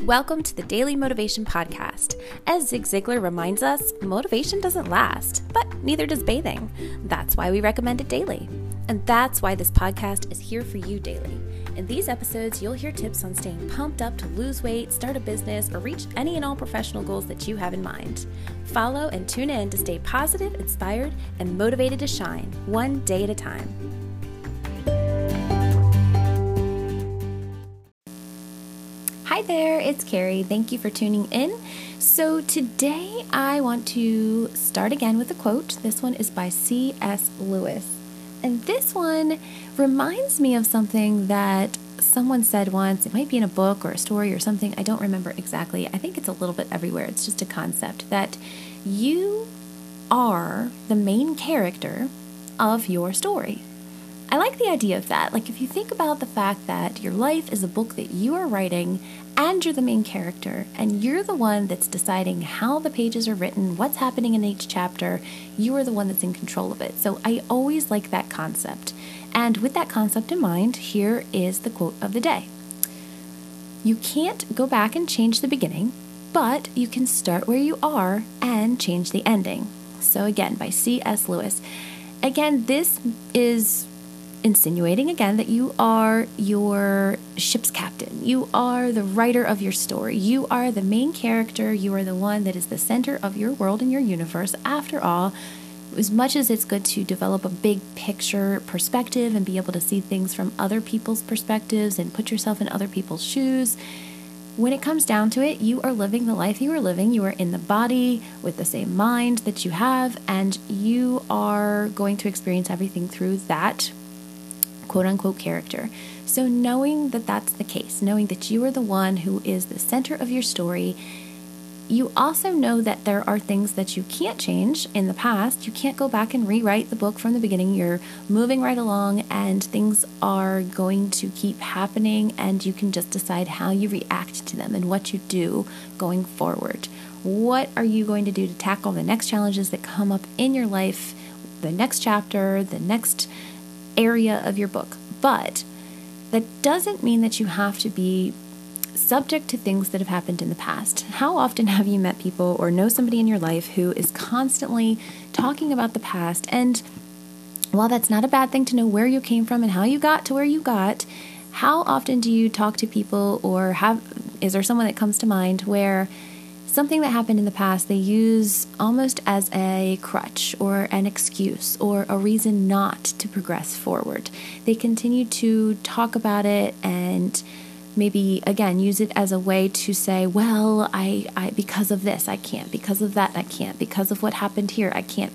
Welcome to the Daily Motivation Podcast. As Zig Ziglar reminds us, motivation doesn't last, but neither does bathing. That's why we recommend it daily. And that's why this podcast is here for you daily. In these episodes, you'll hear tips on staying pumped up to lose weight, start a business, or reach any and all professional goals that you have in mind. Follow and tune in to stay positive, inspired, and motivated to shine, one day at a time. Hi there, it's Carrie. Thank you for tuning in. So today I want to start again with a quote. This one is by C.S. Lewis. And this one reminds me of something that someone said once. It might be in a book or a story or something. I don't remember exactly. I think it's a little bit everywhere. It's just a concept that you are the main character of your story. I like the idea of that. Like if you think about the fact that your life is a book that you are writing and you're the main character and you're the one that's deciding how the pages are written, what's happening in each chapter, you are the one that's in control of it. So I always like that concept. And with that concept in mind, here is the quote of the day. You can't go back and change the beginning, but you can start where you are and change the ending. So again, by C.S. Lewis. Again, this is insinuating again that you are your ship's captain. You are the writer of your story. You are the main character. You are the one that is the center of your world and your universe. After all, as much as it's good to develop a big picture perspective and be able to see things from other people's perspectives and put yourself in other people's shoes, when it comes down to it, you are living the life you are living. You are in the body with the same mind that you have, and you are going to experience everything through that quote-unquote character. So knowing that that's the case, knowing that you are the one who is the center of your story, you also know that there are things that you can't change in the past. You can't go back and rewrite the book from the beginning. You're moving right along and things are going to keep happening, and you can just decide how you react to them and what you do going forward. What are you going to do to tackle the next challenges that come up in your life, the next chapter, the next area of your book? But that doesn't mean that you have to be subject to things that have happened in the past. How often have you met people or know somebody in your life who is constantly talking about the past? And while that's not a bad thing to know where you came from and how you got to where you got, how often do you talk to people or is there someone that comes to mind where something that happened in the past they use almost as a crutch or an excuse or a reason not to progress forward? They continue to talk about it and maybe, again, use it as a way to say, well, I because of this, I can't. Because of that, I can't. Because of what happened here, I can't.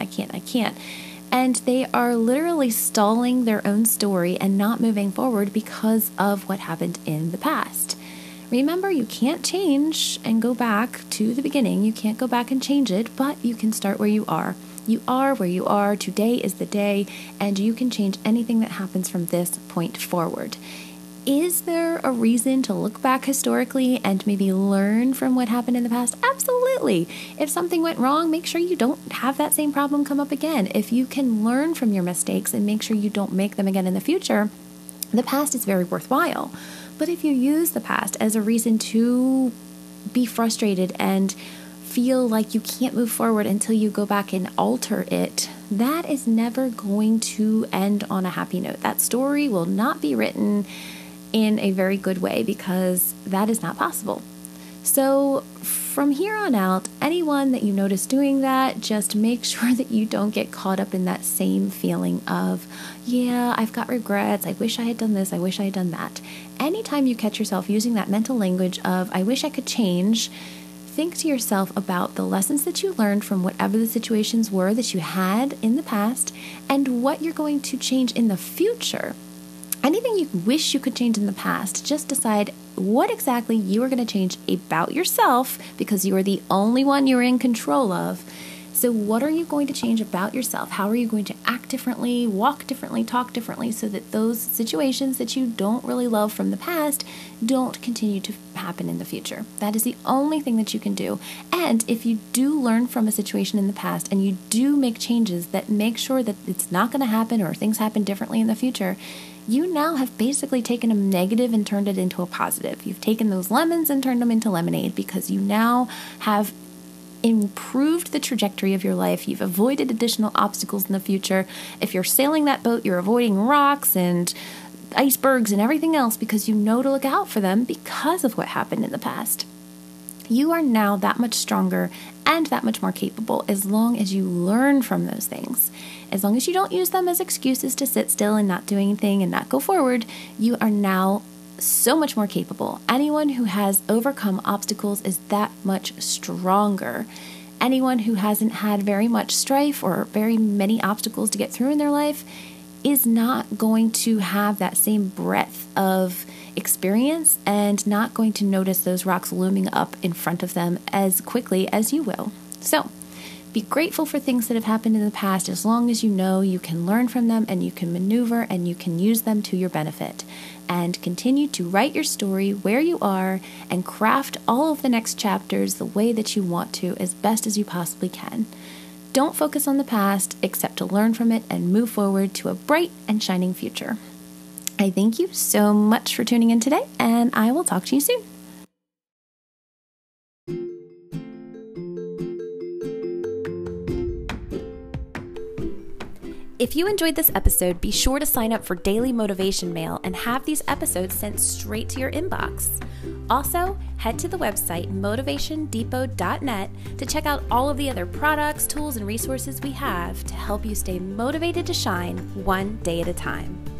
And they are literally stalling their own story and not moving forward because of what happened in the past. Remember, you can't change and go back to the beginning. You can't go back and change it, but you can start where you are. You are where you are. Today is the day, and you can change anything that happens from this point forward. Is there a reason to look back historically and maybe learn from what happened in the past? Absolutely. If something went wrong, make sure you don't have that same problem come up again. If you can learn from your mistakes and make sure you don't make them again in the future, the past is very worthwhile. But if you use the past as a reason to be frustrated and feel like you can't move forward until you go back and alter it, that is never going to end on a happy note. That story will not be written in a very good way because that is not possible. So from here on out, anyone that you notice doing that, just make sure that you don't get caught up in that same feeling of, yeah, I've got regrets. I wish I had done this. I wish I had done that. Anytime you catch yourself using that mental language of, I wish I could change, think to yourself about the lessons that you learned from whatever the situations were that you had in the past and what you're going to change in the future. Anything you wish you could change in the past, just decide what exactly you are going to change about yourself because you are the only one you're in control of. So what are you going to change about yourself? How are you going to act differently, walk differently, talk differently, so that those situations that you don't really love from the past don't continue to happen in the future? That is the only thing that you can do. And if you do learn from a situation in the past and you do make changes that make sure that it's not going to happen or things happen differently in the future, you now have basically taken a negative and turned it into a positive. You've taken those lemons and turned them into lemonade, because you now have improved the trajectory of your life. You've avoided additional obstacles in the future. If you're sailing that boat, you're avoiding rocks and icebergs and everything else because you know to look out for them because of what happened in the past. You are now that much stronger and that much more capable as long as you learn from those things. As long as you don't use them as excuses to sit still and not do anything and not go forward, you are now so much more capable. Anyone who has overcome obstacles is that much stronger. Anyone who hasn't had very much strife or very many obstacles to get through in their life is not going to have that same breadth of experience and not going to notice those rocks looming up in front of them as quickly as you will. So, be grateful for things that have happened in the past as long as you know you can learn from them and you can maneuver and you can use them to your benefit. And continue to write your story where you are and craft all of the next chapters the way that you want to as best as you possibly can. Don't focus on the past except to learn from it and move forward to a bright and shining future. I thank you so much for tuning in today, and I will talk to you soon. If you enjoyed this episode, be sure to sign up for daily motivation mail and have these episodes sent straight to your inbox. Also, head to the website motivationdepot.net to check out all of the other products, tools, and resources we have to help you stay motivated to shine one day at a time.